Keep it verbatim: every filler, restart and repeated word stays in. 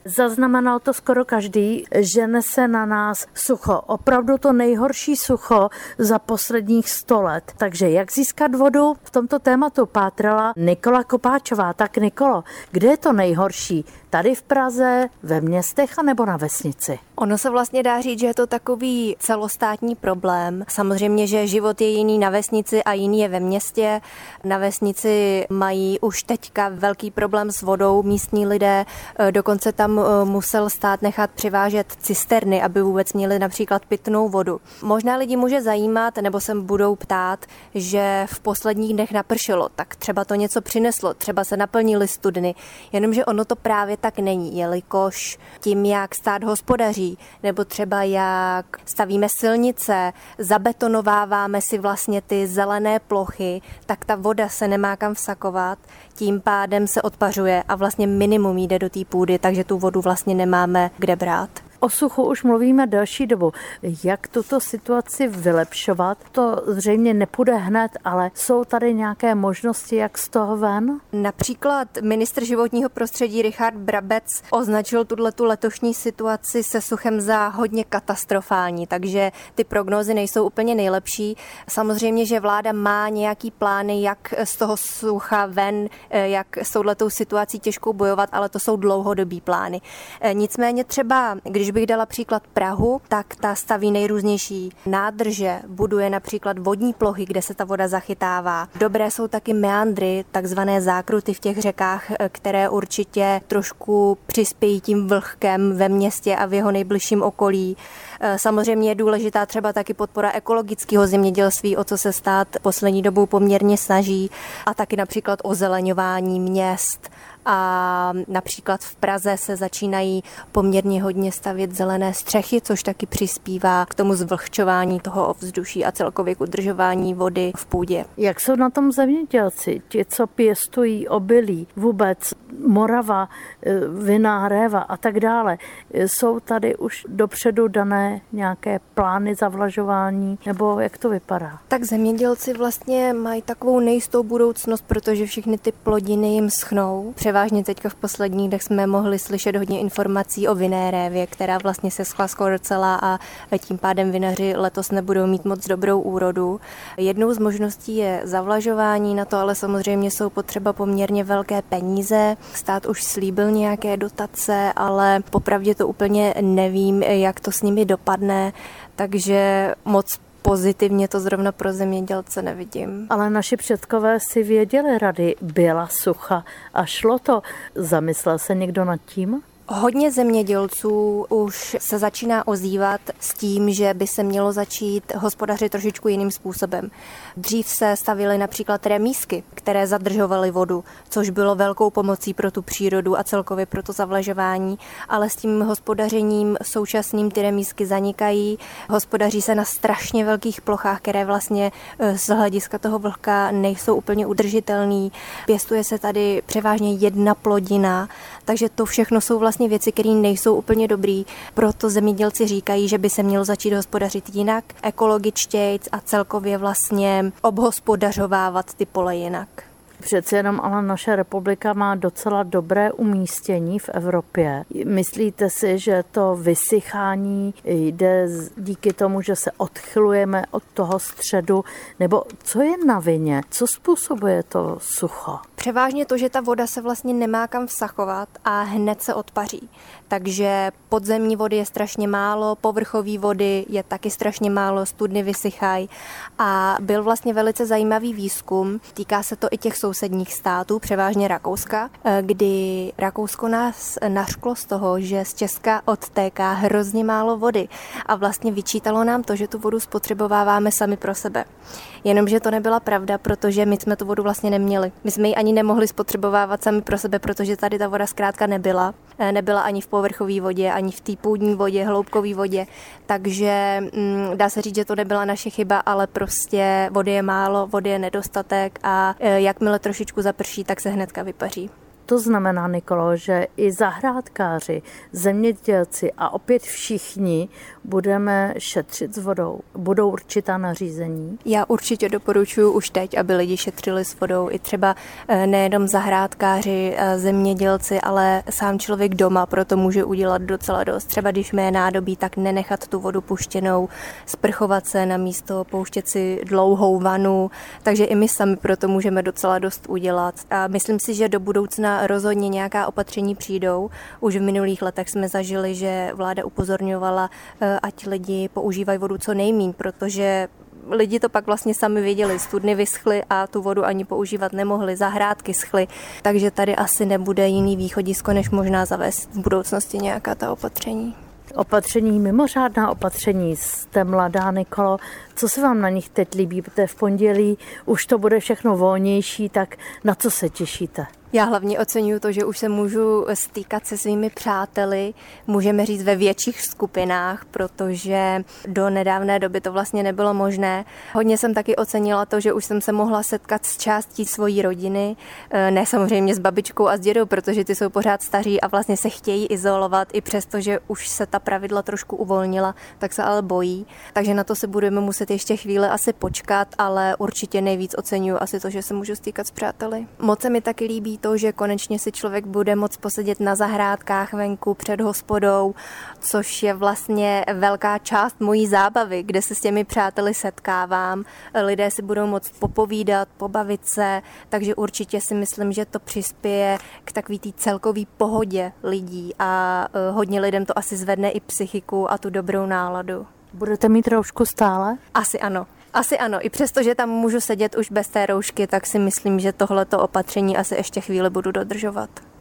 Zaznamenal to skoro každý, že nese na nás sucho. Opravdu to nejhorší sucho za posledních sto let. Takže jak získat vodu? V tomto tématu pátrala Nikola Kopáčová. Tak Nikolo, kde je to nejhorší? Tady v Praze, ve městech anebo na vesnici? Ono se vlastně dá říct, že je to takový celostátní problém. Samozřejmě, že život je jiný na vesnici a jiný je ve městě. Na vesnici mají už teďka velký problém s vodou místní lidé. Dokonce tam musel stát nechat přivážet cisterny, aby vůbec měli například pitnou vodu. Možná lidi může zajímat, nebo se budou ptát, že v posledních dnech napršelo, tak třeba to něco přineslo, třeba se naplnily studny, jenomže ono to právě tak není, jelikož tím, jak stát hospodaří, nebo třeba jak stavíme silnice, zabetonováváme si vlastně ty zelené plochy, tak ta voda se nemá kam vsakovat, tím pádem se odpařuje a vlastně minimum jde do té půdy, takže tu vodu vlastně nemáme kde brát. O suchu už mluvíme delší dobu. Jak tuto situaci vylepšovat? To zřejmě nepůjde hned, ale jsou tady nějaké možnosti, jak z toho ven? Například ministr životního prostředí Richard Brabec označil tuto letošní situaci se suchem za hodně katastrofální, takže ty prognózy nejsou úplně nejlepší. Samozřejmě, že vláda má nějaký plány, jak z toho sucha ven, jak s touhletou situací těžkou bojovat, ale to jsou dlouhodobý plány. Nicméně třeba, když bych dala příklad Prahu, tak ta staví nejrůznější nádrže, buduje například vodní plochy, kde se ta voda zachytává. Dobré jsou taky meandry, takzvané zákruty v těch řekách, které určitě trošku přispějí tím vlhkem ve městě a v jeho nejbližším okolí. Samozřejmě je důležitá třeba taky podpora ekologického zemědělství, o co se stát poslední dobou poměrně snaží, a taky například ozeleňování měst. A například v Praze se začínají poměrně hodně stavět zelené střechy, což taky přispívá k tomu zvlhčování toho ovzduší a celkově k udržování vody v půdě. Jak jsou na tom zemědělci? Ti, co pěstují obilí, vůbec Morava, vinná réva a tak dále. Jsou tady už dopředu dané nějaké plány zavlažování, nebo jak to vypadá? Tak zemědělci vlastně mají takovou nejistou budoucnost, protože všechny ty plodiny jim schnou. Převážně teďka v posledních dnech jsme mohli slyšet hodně informací o vinné révě, která vlastně se schla skoro celá a tím pádem vinaři letos nebudou mít moc dobrou úrodu. Jednou z možností je zavlažování, na to ale samozřejmě jsou potřeba poměrně velké peníze. Stát už slíbil nějaké dotace, ale popravdě to úplně nevím, jak to s nimi dopadne, takže moc pozitivně to zrovna pro zemědělce nevidím. Ale naši předkové si věděli rady, byla sucha a šlo to. Zamyslel se někdo nad tím? Hodně zemědělců už se začíná ozývat s tím, že by se mělo začít hospodařit trošičku jiným způsobem. Dřív se stavily například remísky, které zadržovaly vodu, což bylo velkou pomocí pro tu přírodu a celkově pro to zavlažování, ale s tím hospodařením současným ty remísky zanikají. Hospodaří se na strašně velkých plochách, které vlastně z hlediska toho vlhka nejsou úplně udržitelný. Pěstuje se tady převážně jedna plodina, takže to všechno jsou vlastně vlastně věci, které nejsou úplně dobrý. Proto zemědělci říkají, že by se mělo začít hospodařit jinak, ekologičtějc a celkově vlastně obhospodařovávat ty pole jinak. Přece jenom ale naše republika má docela dobré umístění v Evropě. Myslíte si, že to vysychání jde díky tomu, že se odchylujeme od toho středu? Nebo co je na vině? Co způsobuje to sucho? Převážně to, že ta voda se vlastně nemá kam vsachovat a hned se odpaří. Takže podzemní vody je strašně málo, povrchové vody je taky strašně málo, studny vysychají. A byl vlastně velice zajímavý výzkum, týká se to i těch sousedních států, převážně Rakouska, kdy Rakousko nás nařklo z toho, že z Česka odtéká hrozně málo vody a vlastně vyčítalo nám to, že tu vodu spotřebováváme sami pro sebe. Jenomže to nebyla pravda, protože my jsme tu vodu vlastně neměli. My jsme ji ani nemohli spotřebovávat sami pro sebe, protože tady ta voda zkrátka nebyla. Nebyla ani v povrchové vodě, ani v té půdní vodě, hloubkové vodě. Takže hm, dá se říct, že to nebyla naše chyba, ale prostě vody je málo, vody je nedostatek a jakmile trošičku zaprší, tak se hnedka vypaří. To znamená, Nikolo, že i zahrádkáři, zemědělci a opět všichni budeme šetřit s vodou. Budou určitá nařízení? Já určitě doporučuji už teď, aby lidi šetřili s vodou. I třeba nejenom zahrádkáři, zemědělci, ale sám člověk doma proto může udělat docela dost. Třeba když mě nádobí, tak nenechat tu vodu puštěnou, sprchovat se na místo, pouštět si dlouhou vanu. Takže i my sami proto můžeme docela dost udělat. A myslím si, že do budoucna rozhodně nějaká opatření přijdou. Už v minulých letech jsme zažili, že vláda upozorňovala, ať lidi používají vodu co nejmíň, protože lidi to pak vlastně sami viděli, studny vyschly a tu vodu ani používat nemohli, zahrádky schly, takže tady asi nebude jiný východisko, než možná zavést v budoucnosti nějaká ta opatření. Opatření, mimořádná opatření, jste mladá, Nikolo. Co se vám na nich teď líbí? Protože v pondělí už to bude všechno volnější, tak na co se těšíte? Já hlavně oceňuju to, že už se můžu stýkat se svými přáteli, můžeme říct ve větších skupinách, protože do nedávné doby to vlastně nebylo možné. Hodně jsem taky ocenila to, že už jsem se mohla setkat s částí svojí rodiny, ne samozřejmě s babičkou a s dědou, protože ty jsou pořád staří a vlastně se chtějí izolovat, i přesto, že už se ta pravidla trošku uvolnila, tak se ale bojí. Takže na to se budeme muset ještě chvíli asi počkat, ale určitě nejvíc oceňuju asi to, že se můžu stýkat s přáteli. Moc se mi taky líbí to, že konečně si člověk bude moct posedět na zahrádkách venku před hospodou, což je vlastně velká část mojí zábavy, kde se s těmi přáteli setkávám. Lidé si budou moct popovídat, pobavit se, takže určitě si myslím, že to přispěje k takový té celkové pohodě lidí a hodně lidem to asi zvedne i psychiku a tu dobrou náladu. Budete mít roušku stále? Asi ano. Asi ano, i přesto, že tam můžu sedět už bez té roušky, tak si myslím, že tohleto opatření asi ještě chvíli budu dodržovat.